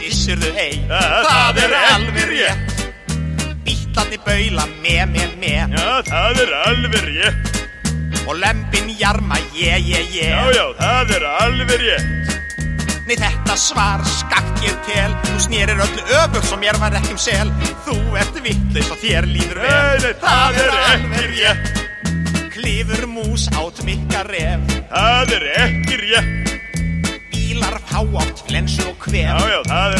Vissirðu ei, það alveg rétt. Bítlarnir baula með Já, það alveg rétt. Og lömbin jarma Já, það alveg rétt. Nei, þetta svar skakt ég tel. Þú snérir öllu öfugt sem mér var ekki sel. Þú ert vitlaus og þér líður vel. Nei, það ekki rétt. Klifur mús át mikka ref. Það ekki rétt. Bílar fá átt flensu og kvef. Já, það